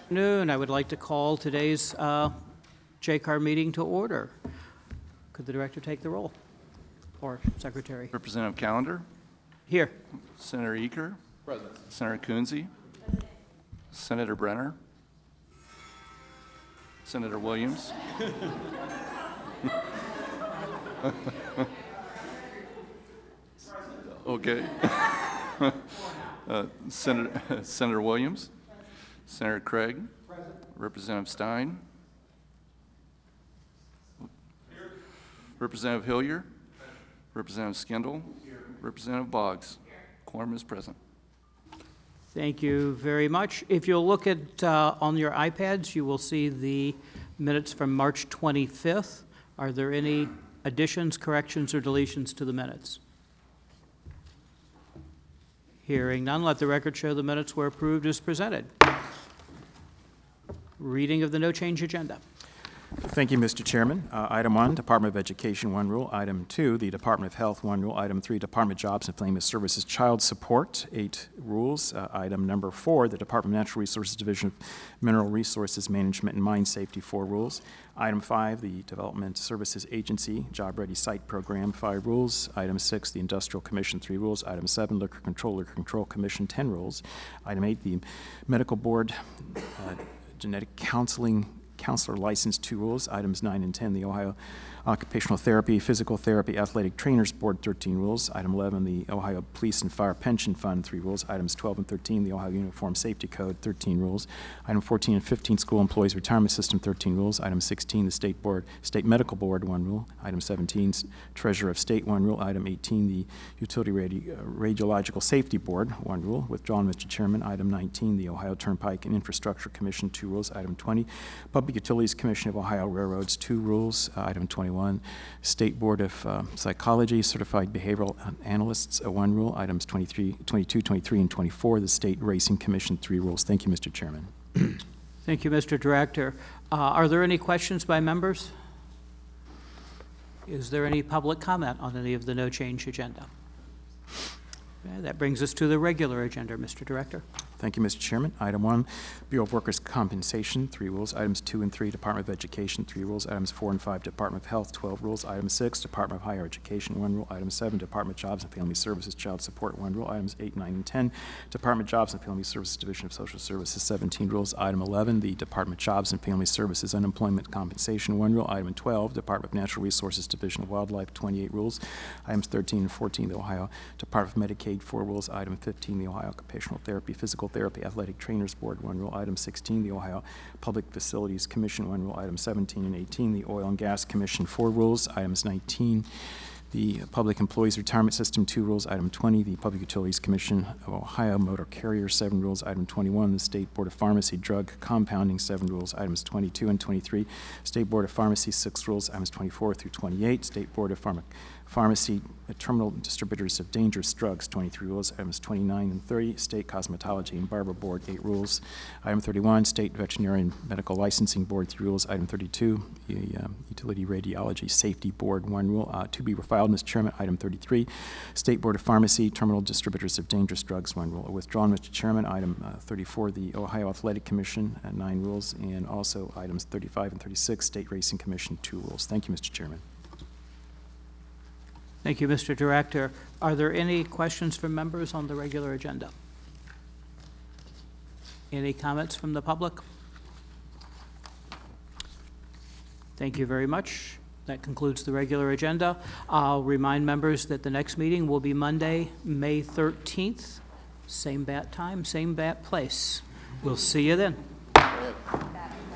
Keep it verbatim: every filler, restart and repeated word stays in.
afternoon. I would like to call today's uh, J C A R meeting to order. Could the director take the roll? Or secretary? Representative Callender. Here. Senator Eaker. Present. Senator Coonsey. Senator Brenner. Senator Williams. Okay. uh, Senator, Senator Williams. Senator Craig. Present. Representative Stein. Here. Representative Hillier. Present. Representative Skindle. Here. Representative Boggs. Here. Quorum is present. Thank you very much. If you'll look at uh, on your iPads, you will see the minutes from March twenty-fifth. Are there any additions, corrections, or deletions to the minutes? Hearing none, let the record show the minutes were approved as presented. Reading of the no change agenda. Thank you, Mister Chairman. Uh, item one, Department of Education, one rule. Item two, the Department of Health, one rule. Item three, Department of Jobs and Family Services, child support, eight rules. Uh, item number four, the Department of Natural Resources Division of Mineral Resources Management and Mine Safety, four rules. Item five, the Development Services Agency, Job Ready Site Program, five rules. Item six, the Industrial Commission, three rules. Item seven, Liquor Control, Liquor Control Commission, ten rules. Item eight, the Medical Board, uh, Genetic Counseling Counselor License, two rules. Items nine and ten, the Ohio Occupational Therapy, Physical Therapy, Athletic Trainers Board, thirteen rules. Item eleven, the Ohio Police and Fire Pension Fund, three rules. Items twelve and thirteen, the Ohio Uniform Safety Code, thirteen rules. Item fourteen and fifteen, School Employees Retirement System, thirteen rules. Item sixteen, the State Board, State Medical Board, one rule. Item seventeen, Treasurer of State, one rule. Item eighteen, the Utility Radi- uh, Radiological Safety Board, one rule. Withdrawn, Mister Chairman. Item nineteen, the Ohio Turnpike and Infrastructure Commission, two rules. Item twenty, Public Utilities Commission of Ohio Railroads, two rules. Uh, item twenty-one, State Board of uh, Psychology, Certified Behavioral Analysts, uh, one rule. Items twenty-three, twenty-two, twenty-three, and twenty-four, the State Racing Commission, three rules. Thank you, Mister Chairman. Thank you, Mister Director. Uh, are there any questions by members? Is there any public comment on any of the no change agenda? Okay, that brings us to the regular agenda, Mister Director. Thank you, Mister Chairman. Item one, Bureau of Workers' Compensation, three rules. Items two and three, Department of Education, three rules. Items four and five, Department of Health, twelve rules. Item six, Department of Higher Education, one rule. Item seven, Department of Jobs and Family Services, Child Support, one rule. Items eight, nine, and ten, Department of Jobs and Family Services, Division of Social Services, seventeen rules. Item eleven, the Department of Jobs and Family Services, Unemployment Compensation, one rule. Item twelve, Department of Natural Resources, Division of Wildlife, twenty-eight rules. Items thirteen and fourteen, the Ohio Department of Medicaid, four rules. Item fifteen, the Ohio Occupational Therapy, Physical Therapy, Athletic Trainers Board, one rule. Item sixteen, the Ohio Public Facilities Commission, one rule. Item seventeen and eighteen, the Oil and Gas Commission, four rules. Items nineteen, the Public Employees Retirement System, two rules. Item twenty, the Public Utilities Commission of Ohio Motor Carrier, seven rules. Item twenty-one, the State Board of Pharmacy Drug Compounding, seven rules. Items twenty-two and twenty-three, State Board of Pharmacy, six rules. Items twenty-four through twenty-eight, State Board of Pharma Pharmacy uh, Terminal Distributors of Dangerous Drugs, twenty-three rules. Items twenty-nine and thirty, State Cosmetology and Barber Board, eight rules. Item thirty-one, State Veterinary Medical Licensing Board, three rules. Item thirty-two, the uh, Utility Radiology Safety Board, one rule. Uh, to be refiled, Mister Chairman. Item thirty-three, State Board of Pharmacy Terminal Distributors of Dangerous Drugs, one rule. Withdrawn, Mister Chairman. Item uh, thirty-four, the Ohio Athletic Commission, uh, nine rules. And also items thirty-five and thirty-six, State Racing Commission, two rules. Thank you, Mister Chairman. Thank you, Mister Director. Are there any questions from members on the regular agenda? Any comments from the public? Thank you very much. That concludes the regular agenda. I'll remind members that the next meeting will be Monday, May thirteenth. Same bat time, same bat place. We'll see you then.